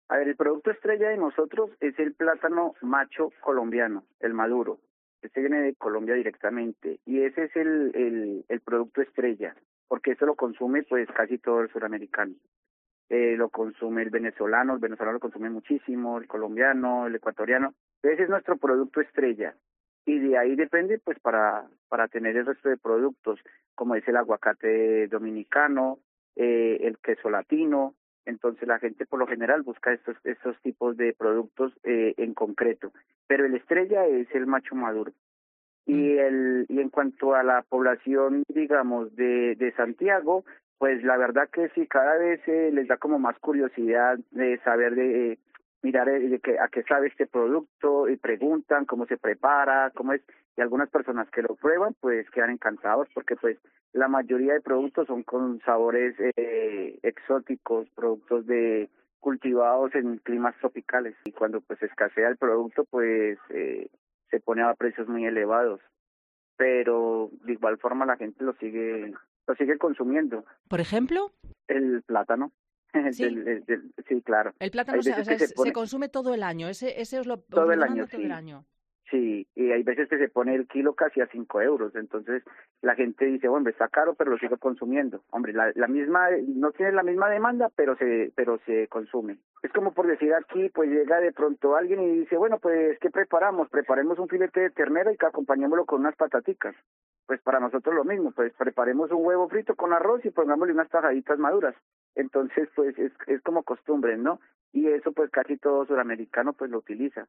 A ver, el producto estrella de nosotros es el plátano macho colombiano, el maduro. Este viene de Colombia directamente y ese es el producto estrella, porque eso lo consume pues casi todo el suramericano. Lo consume el venezolano lo consume muchísimo, el colombiano, el ecuatoriano. Ese es nuestro producto estrella. Y de ahí depende, pues, para tener el resto de productos, como es el aguacate dominicano, el queso latino. Entonces la gente por lo general busca estos tipos de productos en concreto. Pero el estrella es el macho maduro. Mm. Y en cuanto a la población, digamos, de Santiago, pues la verdad que sí, cada vez les da como más curiosidad de saber mirar a qué sabe este producto y preguntan cómo se prepara, cómo es, y algunas personas que lo prueban pues quedan encantados porque pues la mayoría de productos son con sabores exóticos, productos de cultivados en climas tropicales y cuando pues escasea el producto pues se pone a precios muy elevados, pero de igual forma la gente lo sigue consumiendo. Por ejemplo, El plátano, sí, sí, claro. el plátano Hay se, o veces sea, que se se pone consume todo el año. Ese os todo lo el año, demanda todo el sí. año. Sí, y hay veces que se pone el kilo casi a 5 euros, entonces la gente dice, bueno, está caro, pero lo sigo consumiendo. Hombre, la misma, no tiene la misma demanda, pero se consume. Es como por decir aquí, pues llega de pronto alguien y dice, bueno, pues, ¿qué preparamos? Preparemos un filete de ternera y que acompañémoslo con unas pataticas. Pues para nosotros lo mismo, pues preparemos un huevo frito con arroz y pongámosle unas tajaditas maduras. Entonces, pues es como costumbre, ¿no? Y eso pues casi todo sudamericano pues lo utiliza.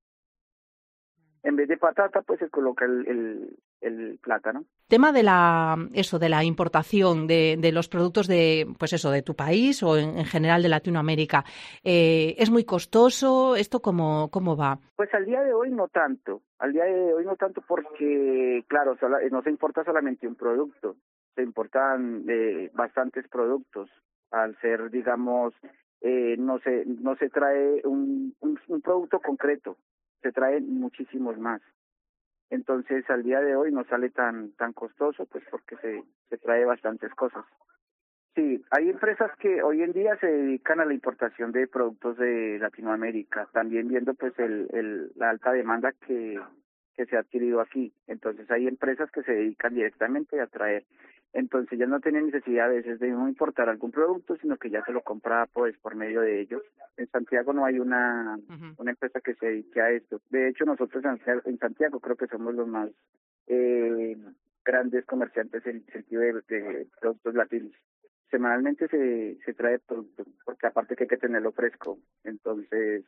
En vez de patata, pues se coloca el plátano. Tema de de la importación de los productos de, pues eso, de tu país o en general de Latinoamérica. ¿Es muy costoso? ¿Esto cómo va? Pues al día de hoy no tanto. Al día de hoy no tanto porque, claro, no se importa solamente un producto, se importan bastantes productos. Al ser, digamos, no se trae un producto concreto, se traen muchísimos más. Entonces, al día de hoy no sale tan costoso, pues porque se trae bastantes cosas. Sí, hay empresas que hoy en día se dedican a la importación de productos de Latinoamérica, también viendo pues la alta demanda que se ha adquirido aquí. Entonces hay empresas que se dedican directamente a traer. Entonces ya no tienen necesidad a veces de no importar algún producto, sino que ya se lo compra pues por medio de ellos. En Santiago no hay Ujú. una empresa que se dedique a esto. De hecho, nosotros en Santiago creo que somos los más eh, grandes comerciantes en el sentido de productos latinos. Semanalmente se trae producto, porque aparte que hay que tenerlo fresco, entonces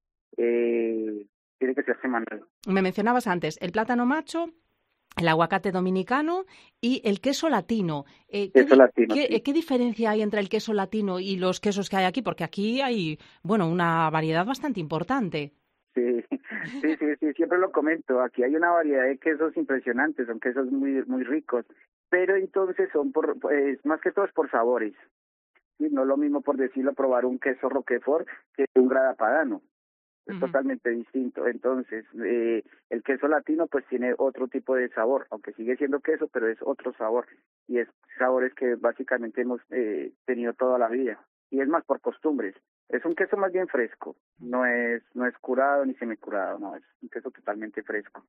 eh, tiene que ser semanal. Me mencionabas antes el plátano macho, el aguacate dominicano y el queso latino. Eso latino, sí. ¿Qué diferencia hay entre el queso latino y los quesos que hay aquí? Porque aquí hay, bueno, una variedad bastante importante. Sí, sí, siempre lo comento. Aquí hay una variedad de quesos impresionantes, son quesos muy ricos, pero entonces son pues, más que todo es por sabores. ¿Sí? No es lo mismo por decirlo probar un queso Roquefort que un Grana Padano. Es Ujú. totalmente distinto. Entonces, el queso latino pues tiene otro tipo de sabor, aunque sigue siendo queso, pero es otro sabor. Y es sabores que básicamente hemos tenido toda la vida. Y es más por costumbres. Es un queso más bien fresco. No es curado ni semicurado, no, es un queso totalmente fresco.